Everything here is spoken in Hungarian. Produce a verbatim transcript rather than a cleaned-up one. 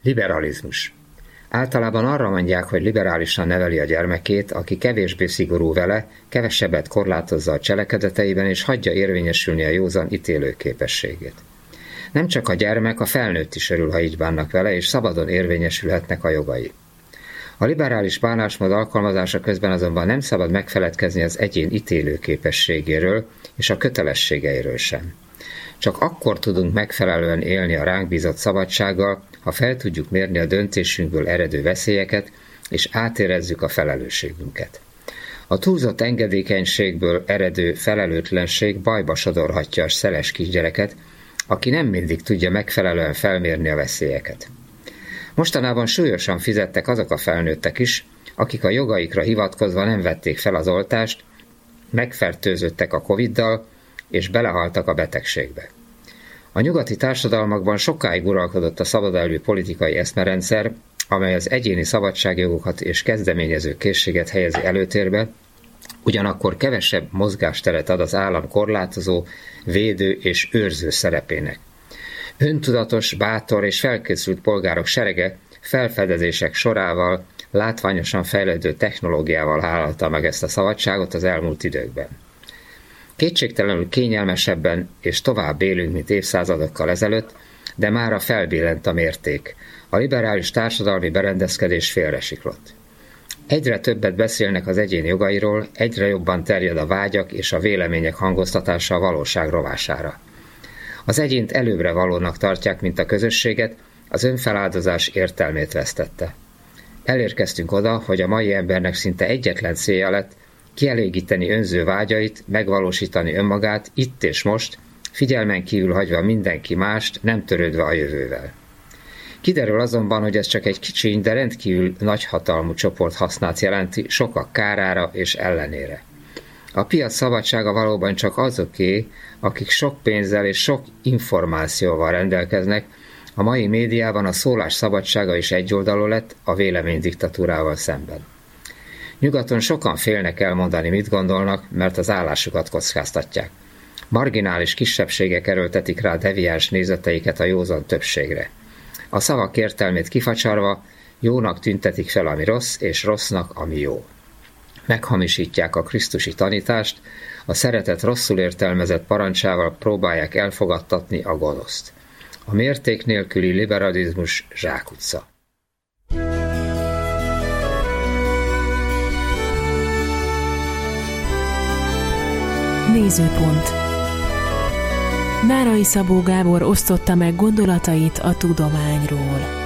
Liberalizmus. Általában arra mondják, hogy liberálisan neveli a gyermekét, aki kevésbé szigorú vele, kevesebbet korlátozza a cselekedeteiben és hagyja érvényesülni a józan ítélőképességét. Nem csak a gyermek, a felnőtt is örül, ha így bánnak vele, és szabadon érvényesülhetnek a jogai. A liberális bánásmód alkalmazása közben azonban nem szabad megfeledkezni az egyén ítélőképességéről és a kötelességeiről sem. Csak akkor tudunk megfelelően élni a ránk bízott szabadsággal, ha fel tudjuk mérni a döntésünkből eredő veszélyeket, és átérezzük a felelősségünket. A túlzott engedékenységből eredő felelőtlenség bajba sodorhatja a szeles kisgyereket, aki nem mindig tudja megfelelően felmérni a veszélyeket. Mostanában súlyosan fizettek azok a felnőttek is, akik a jogaikra hivatkozva nem vették fel az oltást, megfertőzöttek a Coviddal, és belehaltak a betegségbe. A nyugati társadalmakban sokáig uralkodott a szabadelvű politikai eszmerendszer, amely az egyéni szabadságjogokat és kezdeményező készséget helyezi előtérbe, ugyanakkor kevesebb mozgásteret ad az állam korlátozó, védő és őrző szerepének. Öntudatos, bátor és felkészült polgárok serege felfedezések sorával, látványosan fejlődő technológiával hálálta meg ezt a szabadságot az elmúlt időkben. Kétségtelenül kényelmesebben és tovább élünk, mint évszázadokkal ezelőtt, de mára felbillent a mérték. A liberális társadalmi berendezkedés félresiklott. Egyre többet beszélnek az egyén jogairól, egyre jobban terjed a vágyak és a vélemények hangoztatása a valóság rovására. Az egyént előbbre valónak tartják, mint a közösséget, az önfeláldozás értelmét vesztette. Elérkeztünk oda, hogy a mai embernek szinte egyetlen célja lett kielégíteni önző vágyait, megvalósítani önmagát itt és most, figyelmen kívül hagyva mindenki mást, nem törődve a jövővel. Kiderül azonban, hogy ez csak egy kicsi, de rendkívül nagyhatalmú csoport hasznát jelenti sokak kárára és ellenére. A piac szabadsága valóban csak azoké, akik sok pénzzel és sok információval rendelkeznek, a mai médiában a szólás szabadsága is egyoldalú lett a vélemény diktatúrával szemben. Nyugaton sokan félnek elmondani, mit gondolnak, mert az állásukat kockáztatják. Marginális kisebbségek erőltetik rá deviáns nézeteiket a józan többségre. A szavak értelmét kifacsarva jónak tüntetik fel, ami rossz, és rossznak, ami jó. Meghamisítják a krisztusi tanítást, a szeretet rosszul értelmezett parancsával próbálják elfogadtatni a gonoszt. A mérték nélküli liberalizmus zsákutca. Nézőpont. Nárai Szabó Gábor osztotta meg gondolatait a tudományról.